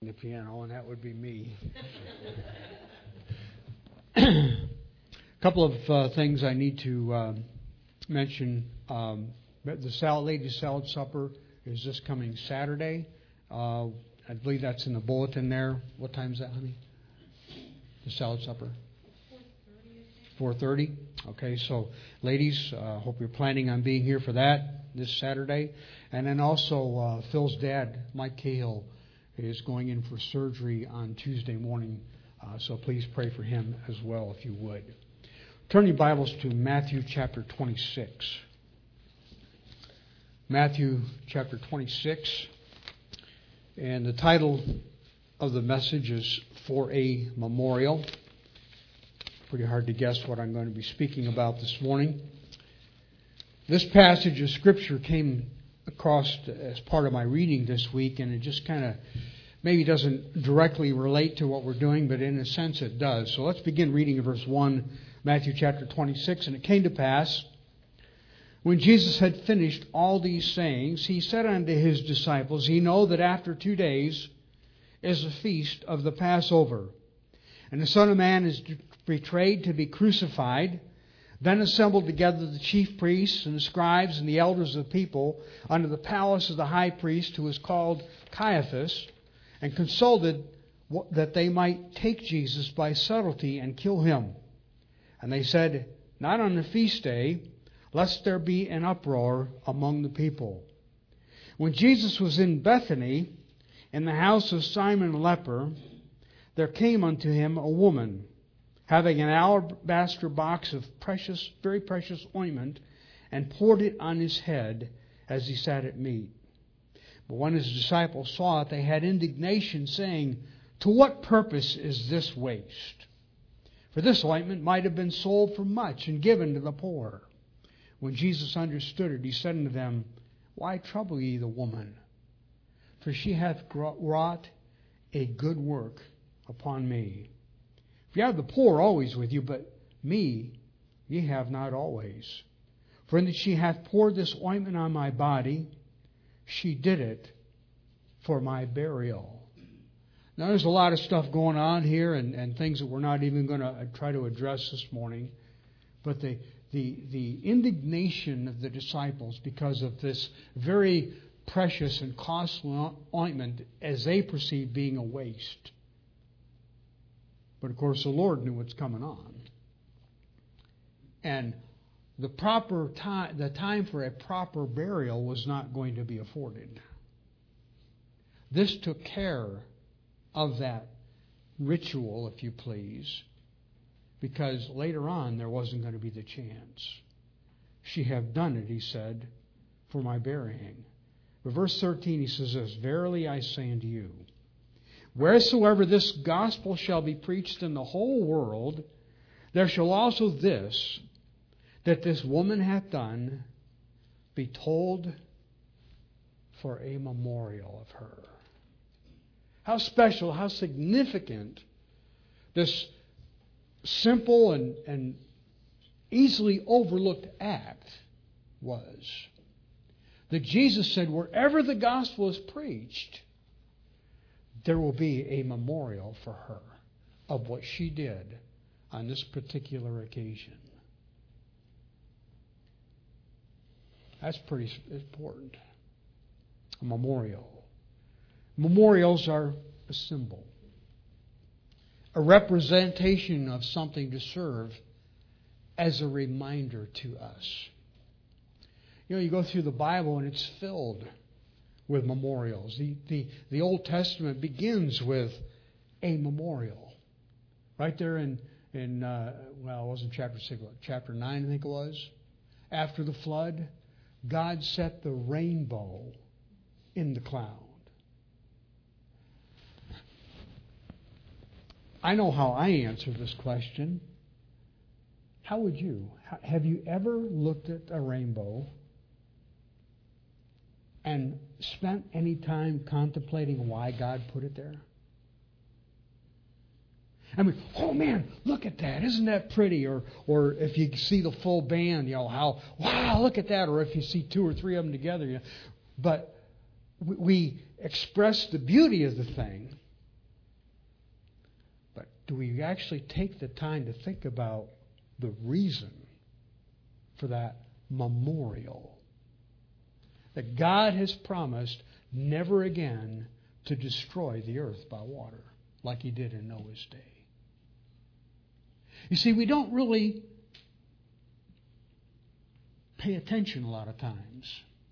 the piano, and that would be me. Couple of things I need to mention. The Ladies' Salad Supper is this coming Saturday. I believe that's in the bulletin there. What time is that, honey? The salad supper? 4:30. Okay, so ladies, hope you're planning on being here for that this Saturday. And then also Phil's dad, Mike Cahill, is going in for surgery on Tuesday morning. So please pray for him as well, if you would. Turn your Bibles to Matthew chapter 26. Matthew chapter 26. And the title of the message is For a Memorial. Pretty hard to guess what I'm going to be speaking about this morning. This passage of Scripture came across as part of my reading this week, and it just kind of maybe doesn't directly relate to what we're doing, but in a sense it does. So let's begin reading in verse 1, Matthew chapter 26. And it came to pass, when Jesus had finished all these sayings, he said unto his disciples, Ye know that after 2 days is the feast of the Passover, and the Son of Man is betrayed to be crucified. Then assembled together the chief priests and the scribes and the elders of the people unto the palace of the high priest, who was called Caiaphas, and consulted that they might take Jesus by subtlety and kill him. And they said, Not on the feast day, lest there be an uproar among the people. When Jesus was in Bethany, in the house of Simon the leper, there came unto him a woman, having an alabaster box of precious, very precious ointment, and poured it on his head as he sat at meat. But when his disciples saw it, they had indignation, saying, To what purpose is this waste? For this ointment might have been sold for much and given to the poor. When Jesus understood it, he said unto them, Why trouble ye the woman? For she hath wrought a good work upon me. For you have the poor always with you, but me ye have not always. For in that she hath poured this ointment on my body, she did it for my burial. Now there's a lot of stuff going on here and things that we're not even going to try to address this morning. But the indignation of the disciples because of this very precious and costly ointment as they perceive being a waste. But of course the Lord knew what's coming on. And the time for a proper burial was not going to be afforded. This took care of that ritual, if you please, because later on there wasn't going to be the chance. She have done it, he said, for my burying. But verse 13 he says this, Verily I say unto you, wheresoever this gospel shall be preached in the whole world, there shall also this, that this woman hath done, be told for a memorial of her. How special, how significant this simple and easily overlooked act was. That Jesus said, wherever the gospel is preached, there will be a memorial for her of what she did on this particular occasion. That's pretty important. A memorial. Memorials are a symbol, a representation of something to serve as a reminder to us. You know, you go through the Bible and it's filled with memorials. The Old Testament begins with a memorial. Right there in it wasn't chapter 6, chapter 9 I think it was. After the flood, God set the rainbow in the cloud. I know how I answer this question. How would you? Have you ever looked at a rainbow and spent any time contemplating why God put it there? I mean, oh man, look at that. Isn't that pretty? Or if you see the full band, how, wow, look at that. Or if you see 2 or 3 of them together. But we express the beauty of the thing, do we actually take the time to think about the reason for that memorial? That God has promised never again to destroy the earth by water like He did in Noah's day. You see, we don't really pay attention a lot of times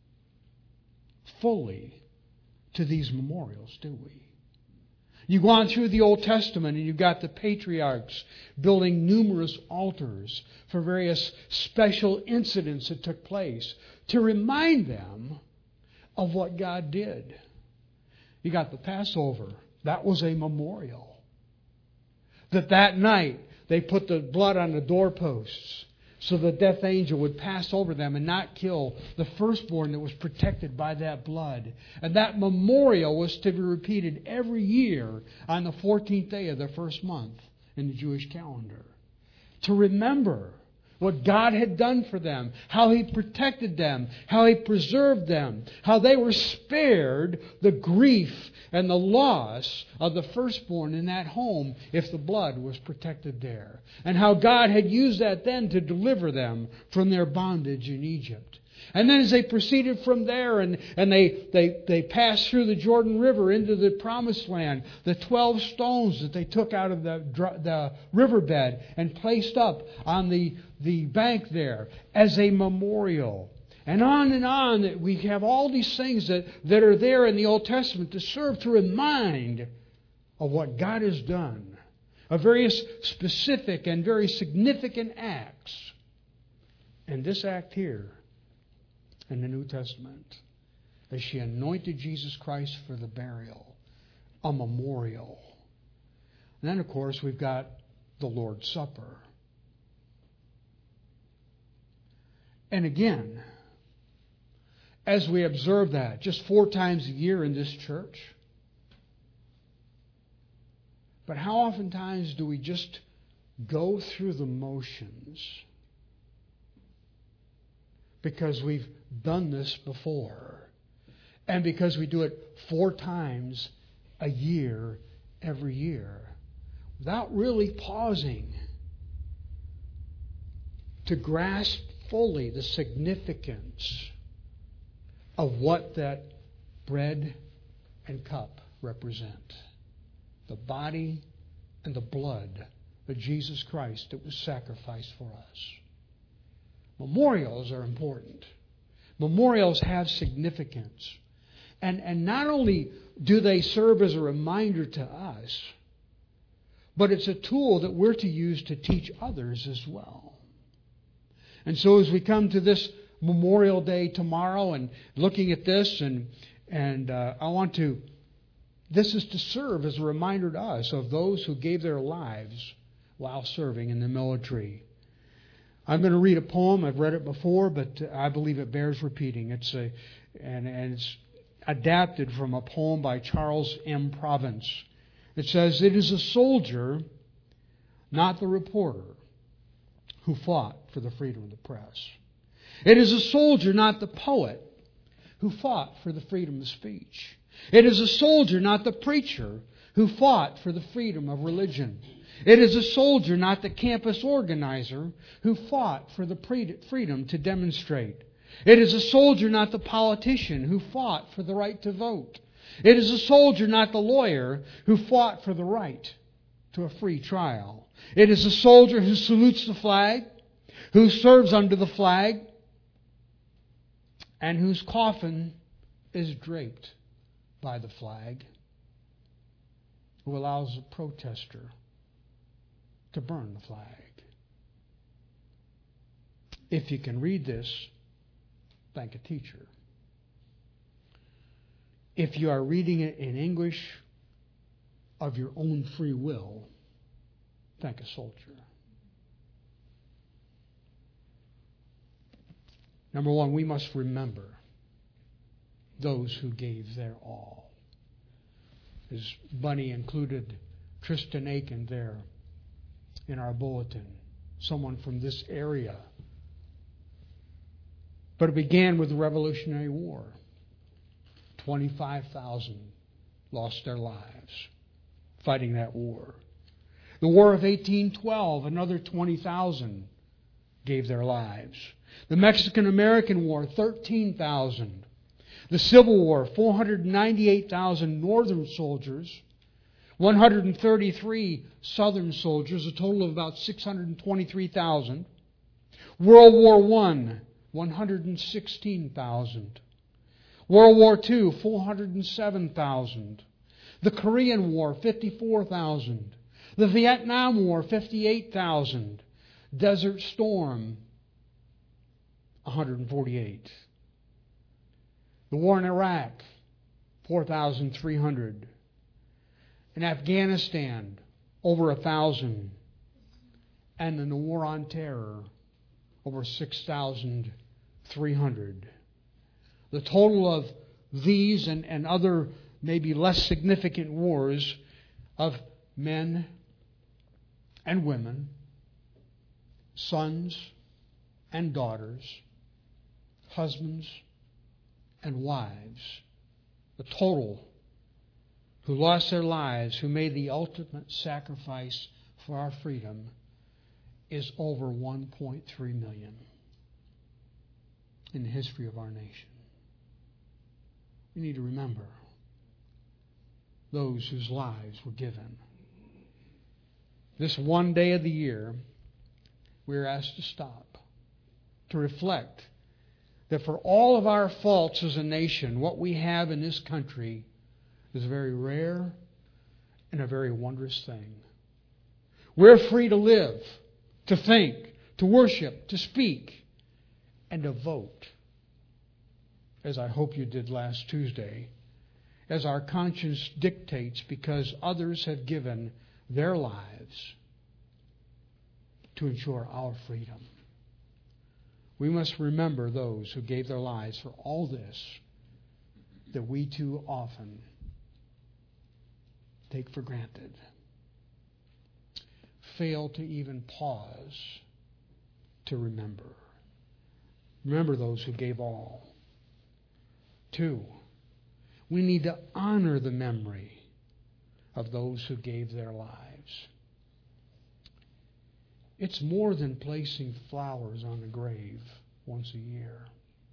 fully to these memorials, do we? You go on through the Old Testament and you've got the patriarchs building numerous altars for various special incidents that took place to remind them of what God did. You got the Passover. That was a memorial. That night they put the blood on the doorposts so the death angel would pass over them and not kill the firstborn that was protected by that blood. And that memorial was to be repeated every year on the 14th day of the first month in the Jewish calendar. To remember what God had done for them, how He protected them, how He preserved them, how they were spared the grief and the loss of the firstborn in that home if the blood was protected there. And how God had used that then to deliver them from their bondage in Egypt. And then as they proceeded from there and they passed through the Jordan River into the Promised Land, the 12 stones that they took out of the riverbed and placed up on the bank there as a memorial. And on that we have all these things that are there in the Old Testament to serve to remind of what God has done, of various specific and very significant acts. And this act here in the New Testament, as she anointed Jesus Christ for the burial, a memorial. And then, of course, we've got the Lord's Supper. And again, as we observe that just 4 times a year in this church, but how oftentimes do we just go through the motions because we've done this before and because we do it 4 times a year every year without really pausing to grasp fully the significance of what that bread and cup represent. The body and the blood of Jesus Christ that was sacrificed for us. Memorials are important. Memorials have significance. And not only do they serve as a reminder to us, but it's a tool that we're to use to teach others as well. And so as we come to this Memorial Day tomorrow and looking at this, this is to serve as a reminder to us of those who gave their lives while serving in the military. I'm going to read a poem. I've read it before, but I believe it bears repeating. It's adapted from a poem by Charles M. Province. It says, "It is a soldier, not the reporter, who fought for the freedom of the press. It is a soldier, not the poet, who fought for the freedom of speech. It is a soldier, not the preacher, who fought for the freedom of religion. It is a soldier, not the campus organizer, who fought for the freedom to demonstrate. It is a soldier, not the politician, who fought for the right to vote. It is a soldier, not the lawyer, who fought for the right to a free trial. It is a soldier who salutes the flag, who serves under the flag, and whose coffin is draped by the flag, who allows a protester to burn the flag." If you can read this, thank a teacher. If you are reading it in English of your own free will, thank a soldier. Number one, we must remember those who gave their all. As Bunny included Tristan Aiken there in our bulletin, someone from this area. But it began with the Revolutionary War. 25,000 lost their lives fighting that war. The War of 1812, another 20,000 gave their lives. The Mexican-American War, 13,000. The Civil War, 498,000 Northern soldiers, 133 Southern soldiers, a total of about 623,000. World War I, 116,000. World War II, 407,000. The Korean War, 54,000. The Vietnam War, 58,000. Desert Storm, 148. The war in Iraq, 4,300. In Afghanistan, over 1,000. And in the War on Terror, over 6,300. The total of these and other maybe less significant wars of men and women, sons and daughters, husbands and wives, the total who lost their lives, who made the ultimate sacrifice for our freedom, is over 1.3 million in the history of our nation. We need to remember those whose lives were given. This one day of the year, we are asked to stop, to reflect that for all of our faults as a nation, what we have in this country is very rare and a very wondrous thing. We're free to live, to think, to worship, to speak, and to vote, as I hope you did last Tuesday, as our conscience dictates, because others have given their lives to ensure our freedom. We must remember those who gave their lives for all this that we too often take for granted. Fail to even pause to remember. Remember those who gave all. 2, we need to honor the memory of those who gave their lives. It's more than placing flowers on a grave once a year.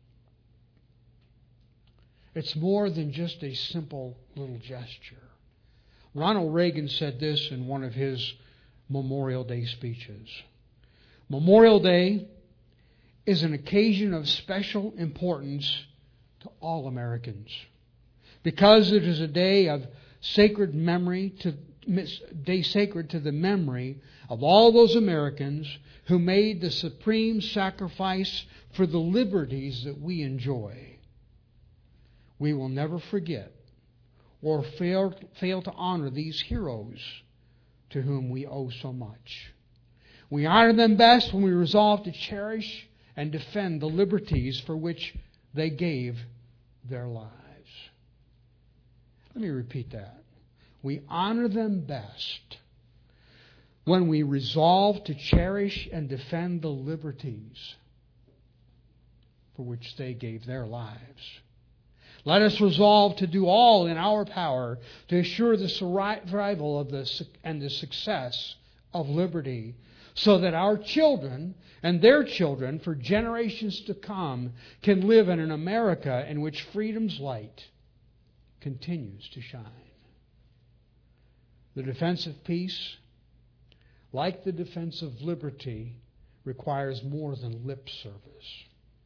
It's more than just a simple little gesture. Ronald Reagan said this in one of his Memorial Day speeches. Memorial Day is an occasion of special importance to all Americans because it is a day of sacred memory, day sacred to the memory of all those Americans who made the supreme sacrifice for the liberties that we enjoy. We will never forget or fail to honor these heroes to whom we owe so much. We honor them best when we resolve to cherish and defend the liberties for which they gave their lives. Let me repeat that. We honor them best when we resolve to cherish and defend the liberties for which they gave their lives. Let us resolve to do all in our power to assure the survival of and the success of liberty, so that our children and their children for generations to come can live in an America in which freedom's light continues to shine. The defense of peace, like the defense of liberty, requires more than lip service.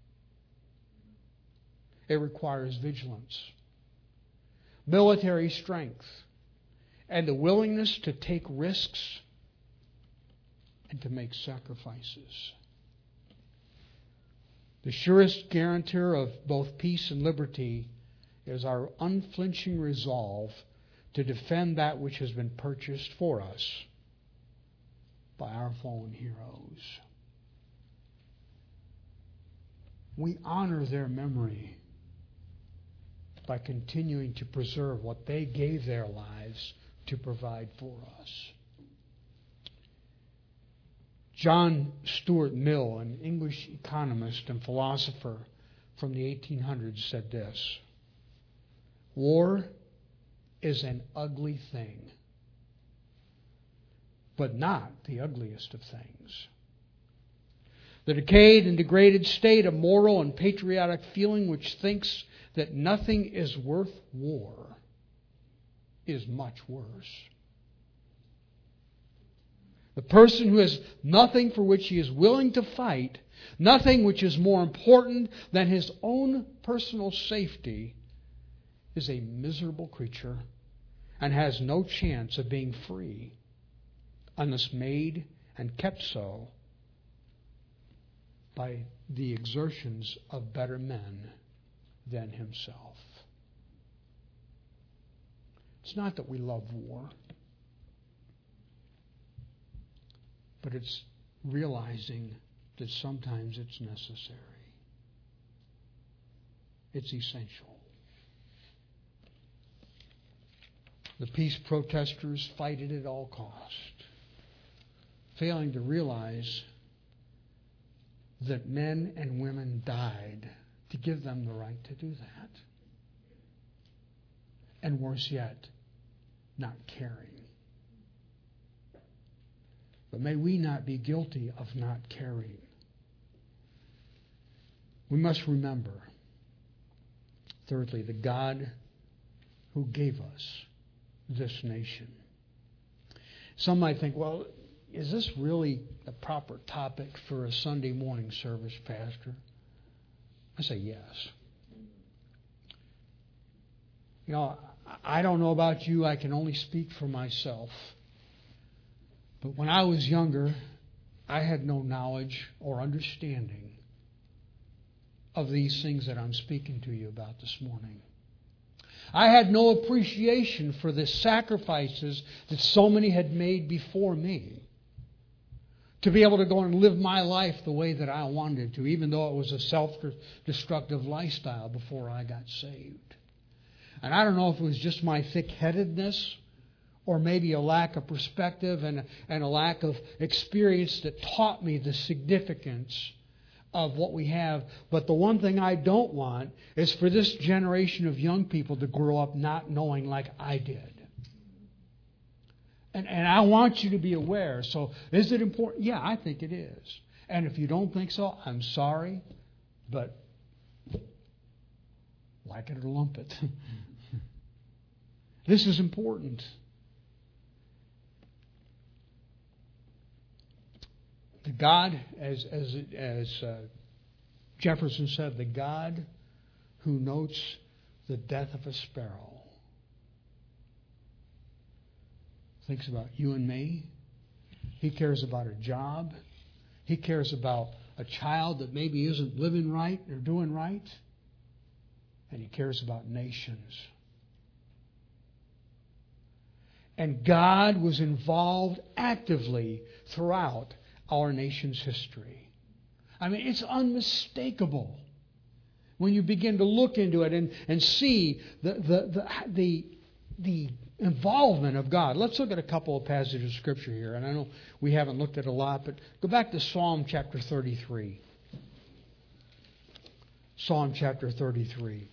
It requires vigilance, military strength, and the willingness to take risks and to make sacrifices. The surest guarantor of both peace and liberty is our unflinching resolve to defend that which has been purchased for us by our fallen heroes. We honor their memory by continuing to preserve what they gave their lives to provide for us. John Stuart Mill, an English economist and philosopher from the 1800s, said this: "War is an ugly thing, but not the ugliest of things. The decayed and degraded state of moral and patriotic feeling which thinks that nothing is worth war is much worse. The person who has nothing for which he is willing to fight, nothing which is more important than his own personal safety, is a miserable creature and has no chance of being free unless made and kept so by the exertions of better men than himself. It's not that we love war, but it's realizing that sometimes it's necessary. It's essential. The peace protesters fight it at all cost, failing to realize that men and women died to give them the right to do that. And worse yet, not caring. But may we not be guilty of not caring. We must remember, thirdly, the God who gave us this nation. Some might think, well, is this really the proper topic for a Sunday morning service, Pastor? I say yes. You know, I don't know about you. I can only speak for myself. But when I was younger, I had no knowledge or understanding of these things that I'm speaking to you about this morning. I had no appreciation for the sacrifices that so many had made before me to be able to go and live my life the way that I wanted to, even though it was a self-destructive lifestyle before I got saved. And I don't know if it was just my thick-headedness or maybe a lack of perspective and a lack of experience that taught me the significance of what we have. But the one thing I don't want is for this generation of young people to grow up not knowing like I did. And I want you to be aware. So is it important? Yeah, I think it is. And if you don't think so, I'm sorry, but like it or lump it. This is important. The God, as Jefferson said, the God who notes the death of a sparrow thinks about you and me. He cares about a job. He cares about a child that maybe isn't living right or doing right. And He cares about nations. And God was involved actively throughout our nation's history. I mean, it's unmistakable when you begin to look into it and see the involvement of God. Let's look at a couple of passages of Scripture here. And I know we haven't looked at a lot, but go back to Psalm chapter 33. Psalm chapter 33.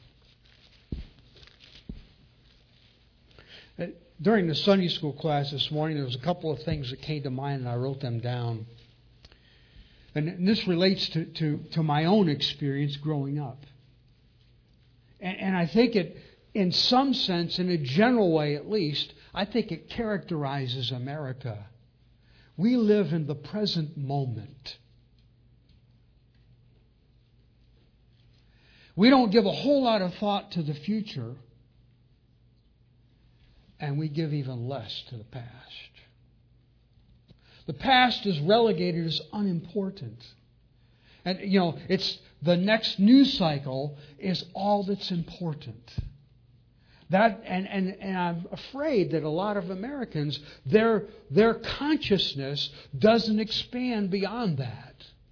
During the Sunday school class this morning, there was a couple of things that came to mind, and I wrote them down. And this relates to my own experience growing up. And I think it, in some sense, in a general way at least, I think it characterizes America. We live in the present moment. We don't give a whole lot of thought to the future, and we give even less to the past. The past is relegated as unimportant. And, you know, it's the next news cycle is all that's important. That and I'm afraid that a lot of Americans, their consciousness doesn't expand beyond that.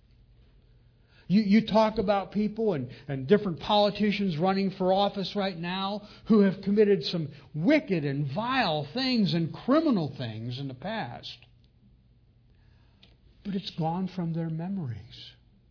You talk about people and different politicians running for office right now who have committed some wicked and vile things and criminal things in the past. But it's gone from their memories.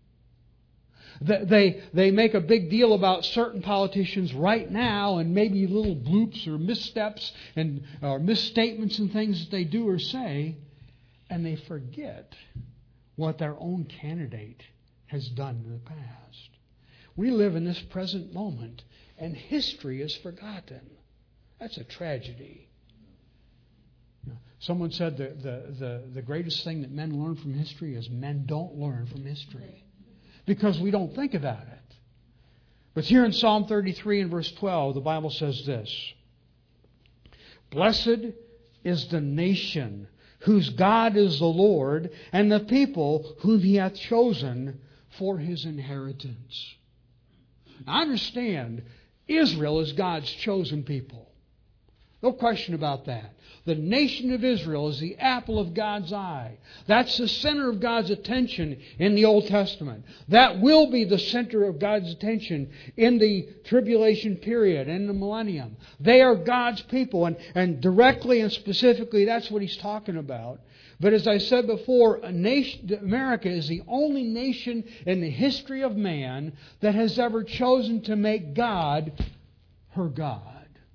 They make a big deal about certain politicians right now and maybe little bloops or missteps or misstatements and things that they do or say. And they forget what their own candidate has done in the past. We live in this present moment, and history is forgotten. That's a tragedy. Someone said the greatest thing that men learn from history is men don't learn from history, because we don't think about it. But here in Psalm 33 and verse 12, the Bible says this: "Blessed is the nation whose God is the Lord, and the people whom He hath chosen for His inheritance." Now, understand, Israel is God's chosen people. No question about that. The nation of Israel is the apple of God's eye. That's the center of God's attention in the Old Testament. That will be the center of God's attention in the tribulation period, in the millennium. They are God's people, and directly and specifically that's what He's talking about. But as I said before, America is the only nation in the history of man that has ever chosen to make God her God.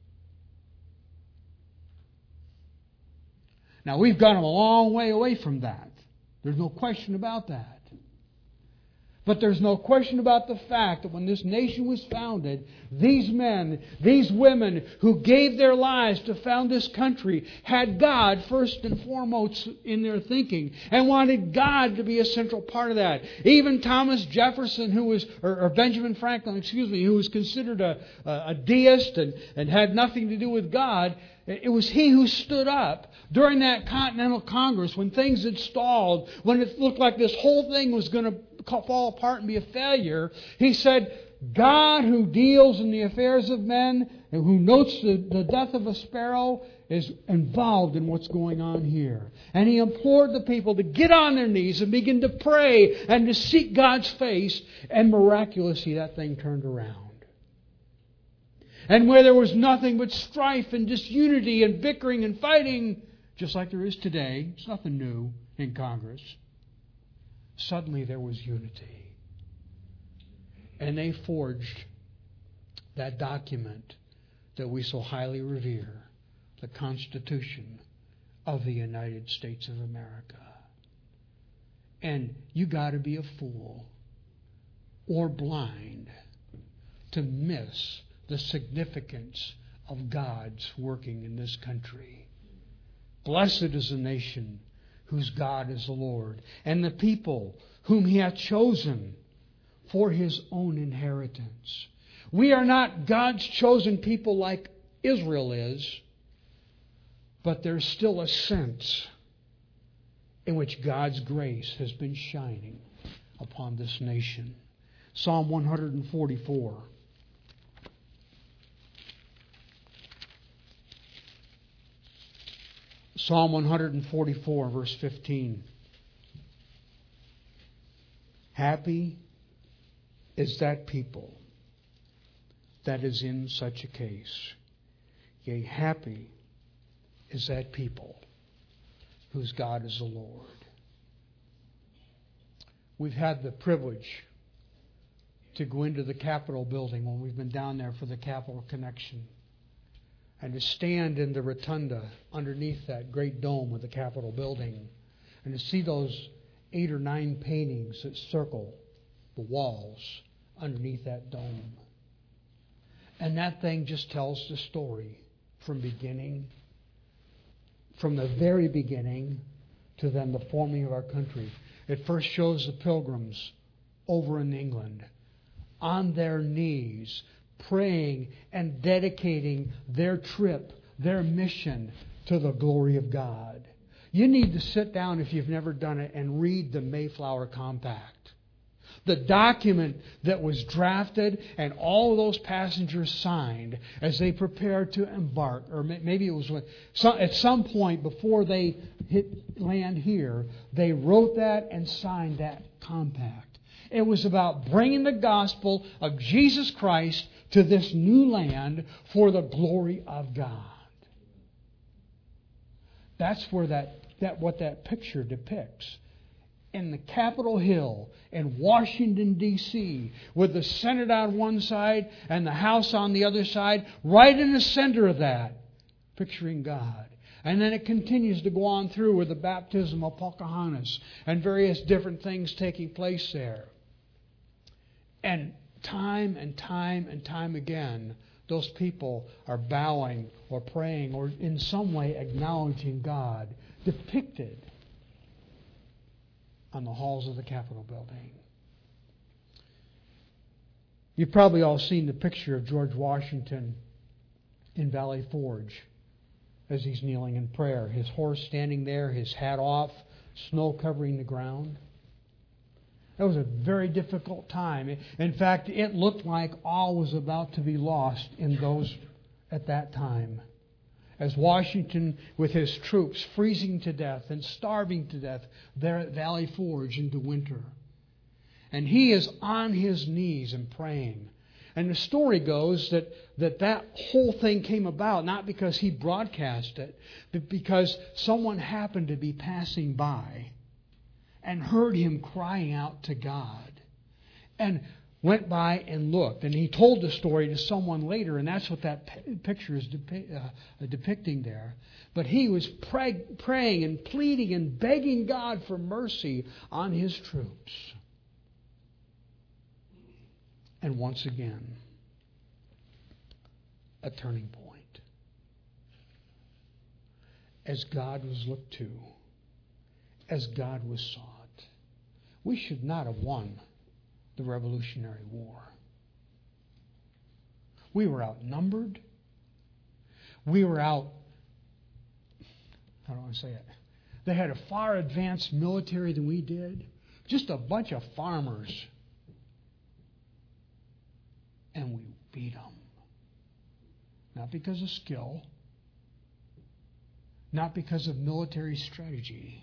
Now, we've gone a long way away from that. There's no question about that. But there's no question about the fact that when this nation was founded, these men, these women who gave their lives to found this country had God first and foremost in their thinking and wanted God to be a central part of that. Even Thomas Jefferson, or Benjamin Franklin, who was considered a deist and had nothing to do with God, it was he who stood up during that Continental Congress when things had stalled, when it looked like this whole thing was going to fall apart and be a failure. He said, "God who deals in the affairs of men and who notes the death of a sparrow is involved in what's going on here." And he implored the people to get on their knees and begin to pray and to seek God's face, and miraculously that thing turned around. And where there was nothing but strife and disunity and bickering and fighting, just like there is today, it's nothing new in Congress, suddenly there was unity. And they forged that document that we so highly revere, the Constitution of the United States of America. And you got to be a fool or blind to miss the significance of God's working in this country. Blessed is the nation whose God is the Lord, and the people whom He hath chosen for His own inheritance. We are not God's chosen people like Israel is, but there's still a sense in which God's grace has been shining upon this nation. Psalm 144. Psalm 144, verse 15. Happy is that people that is in such a case. Yea, happy is that people whose God is the Lord. We've had the privilege to go into the Capitol building when we've been down there for the Capitol Connection, and to stand in the rotunda underneath that great dome of the Capitol building, and to see those 8 or 9 paintings that circle the walls underneath that dome. And that thing just tells the story from the very beginning to then the forming of our country. It first shows the pilgrims over in England on their knees, praying and dedicating their trip, their mission to the glory of God. You need to sit down, if you've never done it, and read the Mayflower Compact. The document that was drafted and all of those passengers signed as they prepared to embark, or maybe it was at some point before they hit land here, they wrote that and signed that compact. It was about bringing the gospel of Jesus Christ to this new land for the glory of God. That's where what that picture depicts. In the Capitol Hill in Washington, D.C., with the Senate on one side and the House on the other side, right in the center of that, picturing God. And then it continues to go on through with the baptism of Pocahontas and various different things taking place there. And time and time and time again, those people are bowing or praying or in some way acknowledging God, depicted on the halls of the Capitol building. You've probably all seen the picture of George Washington in Valley Forge as he's kneeling in prayer. His horse standing there, his hat off, snow covering the ground. That was a very difficult time. In fact, it looked like all was about to be lost in those at that time. As Washington, with his troops freezing to death and starving to death there at Valley Forge into winter. And he is on his knees and praying. And the story goes that whole thing came about not because he broadcast it, but because someone happened to be passing by and heard him crying out to God and went by and looked. And he told the story to someone later, and that's what that picture is depicting there. But he was praying and pleading and begging God for mercy on his troops. And once again, a turning point. As God was looked to, as God was sought. We should not have won the Revolutionary War. We were outnumbered. We were how do I say it? They had a far advanced military than we did. Just a bunch of farmers. And we beat them. Not because of skill. Not because of military strategy.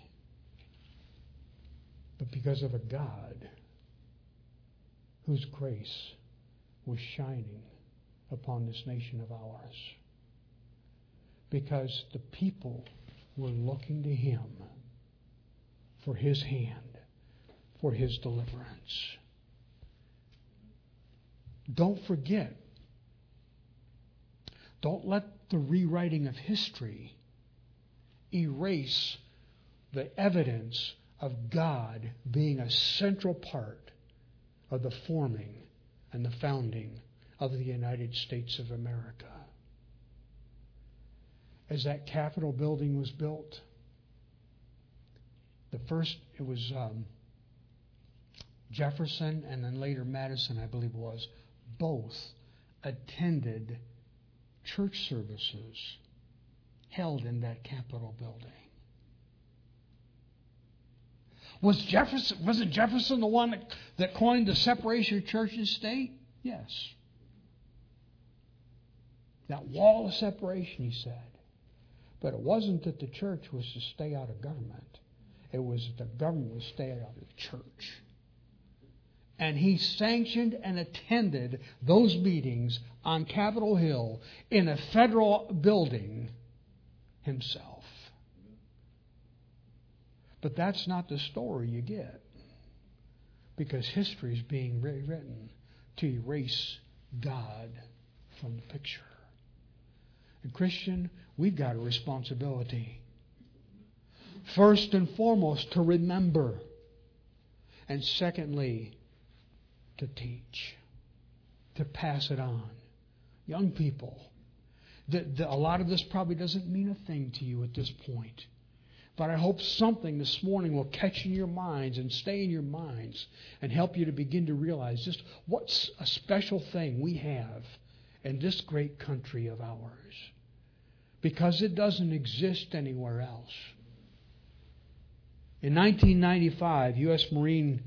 But because of a God whose grace was shining upon this nation of ours. Because the people were looking to Him for His hand, for His deliverance. Don't forget. Don't let the rewriting of history erase the evidence of God being a central part of the forming and the founding of the United States of America. As that Capitol building was built, it was Jefferson and then later Madison, I believe it was, both attended church services held in that Capitol building. Wasn't Jefferson the one that coined the separation of church and state? Yes. That wall of separation, he said. But it wasn't that the church was to stay out of government. It was that the government was to stay out of the church. And he sanctioned and attended those meetings on Capitol Hill in a federal building himself. But that's not the story you get. Because history is being rewritten to erase God from the picture. And Christian, we've got a responsibility. First and foremost, to remember. And secondly, to teach. To pass it on. Young people, a lot of this probably doesn't mean a thing to you at this point. But I hope something this morning will catch in your minds and stay in your minds and help you to begin to realize just what's a special thing we have in this great country of ours. Because it doesn't exist anywhere else. In 1995, U.S. Marine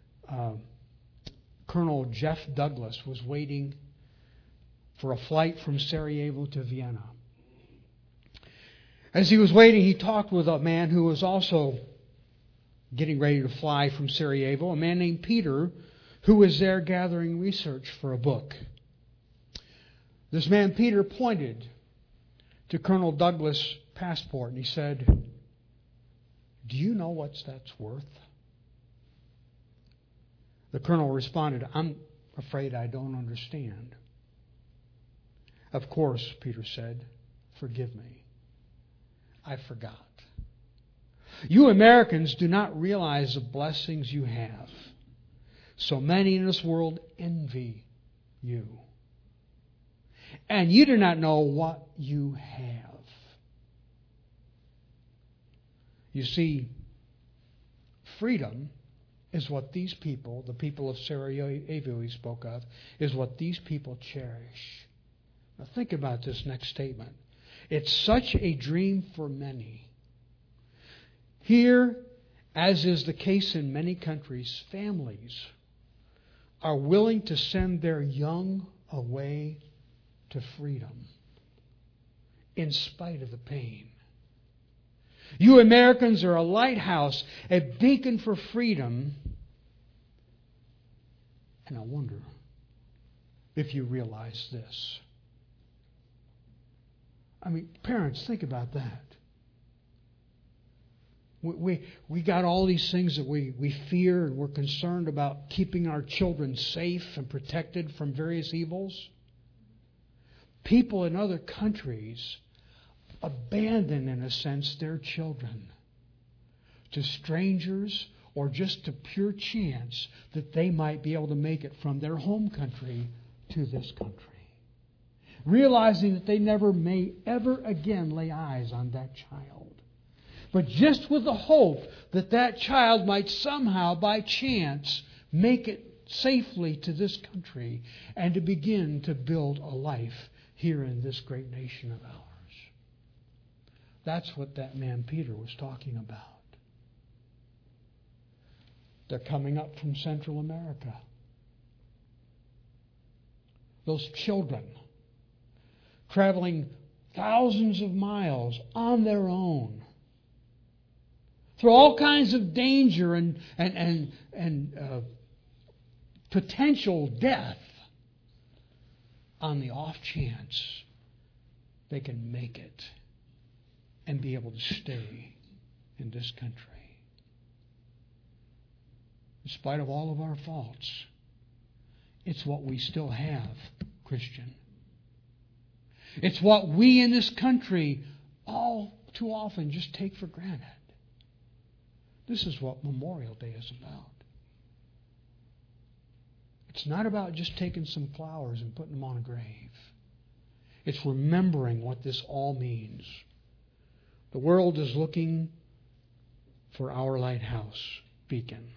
Colonel Jeff Douglas was waiting for a flight from Sarajevo to Vienna. As he was waiting, he talked with a man who was also getting ready to fly from Sarajevo, a man named Peter, who was there gathering research for a book. This man, Peter, pointed to Colonel Douglas' passport and he said, "Do you know what that's worth?" The colonel responded, "I'm afraid I don't understand." "Of course," Peter said, "forgive me. I forgot. You Americans do not realize the blessings you have. So many in this world envy you. And you do not know what you have. You see, freedom is what these people, the people of Sarajevo he spoke of, is what these people cherish. Now think about this next statement. It's such a dream for many. Here, as is the case in many countries, families are willing to send their young away to freedom in spite of the pain. You Americans are a lighthouse, a beacon for freedom. And I wonder if you realize this. I mean, parents, think about that. We got all these things that we fear, and we're concerned about keeping our children safe and protected from various evils. People in other countries abandon, in a sense, their children to strangers or just to pure chance that they might be able to make it from their home country to this country, realizing that they never may ever again lay eyes on that child. But just with the hope that that child might somehow, by chance, make it safely to this country and to begin to build a life here in this great nation of ours. That's what that man Peter was talking about. They're coming up from Central America. Those children traveling thousands of miles on their own, through all kinds of danger and potential death, on the off chance they can make it and be able to stay in this country. In spite of all of our faults, it's what we still have, Christian. It's what we in this country all too often just take for granted. This is what Memorial Day is about. It's not about just taking some flowers and putting them on a grave. It's remembering what this all means. The world is looking for our lighthouse beacon.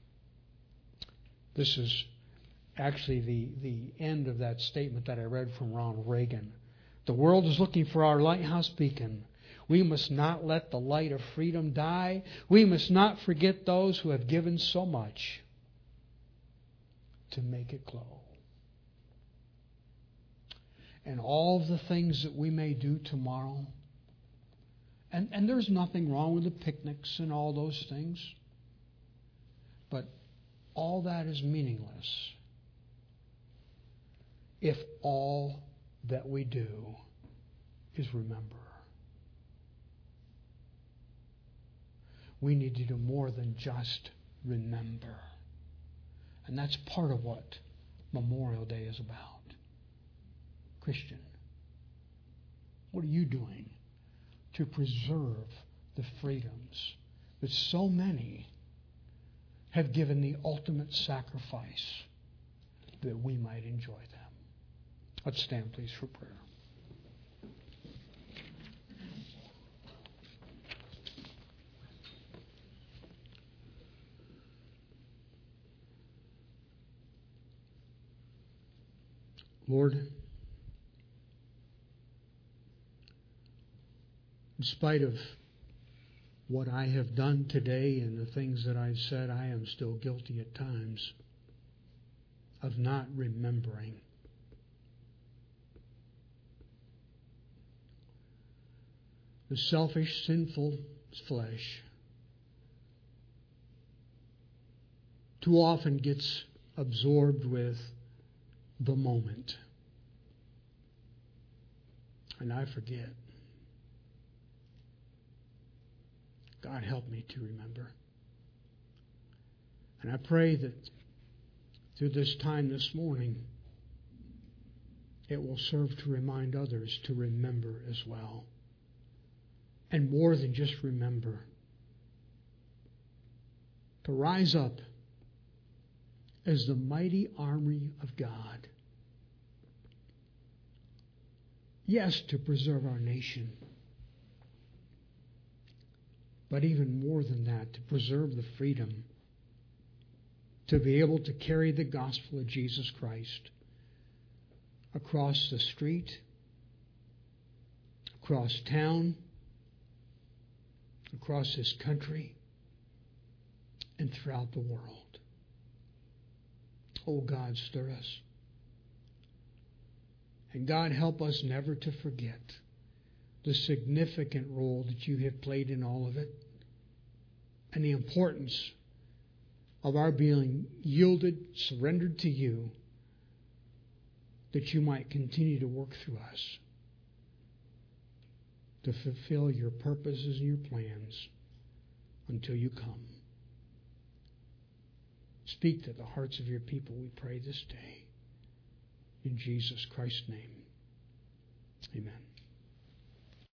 This is actually the end of that statement that I read from Ronald Reagan. The world is looking for our lighthouse beacon. We must not let the light of freedom die. We must not forget those who have given so much to make it glow. And all of the things that we may do tomorrow, and there's nothing wrong with the picnics and all those things, but all that is meaningless if all that we do is remember. We need to do more than just remember. And that's part of what Memorial Day is about. Christian, what are you doing to preserve the freedoms that so many have given the ultimate sacrifice that we might enjoy them? Let's stand, please, for prayer. Lord, in spite of what I have done today and the things that I've said, I am still guilty at times of not remembering. The selfish, sinful flesh too often gets absorbed with the moment. And I forget. God, help me to remember. And I pray that through this time this morning, it will serve to remind others to remember as well. and more than just remember. To rise up as the mighty army of God. Yes, to preserve our nation. But even more than that, to preserve the freedom to be able to carry the gospel of Jesus Christ across the street, across town, across this country, and throughout the world. Oh, God, stir us. And God, help us never to forget the significant role that you have played in all of it and the importance of our being yielded, surrendered to you, that you might continue to work through us to fulfill your purposes and your plans until you come. Speak to the hearts of your people, we pray this day. In Jesus Christ's name, amen.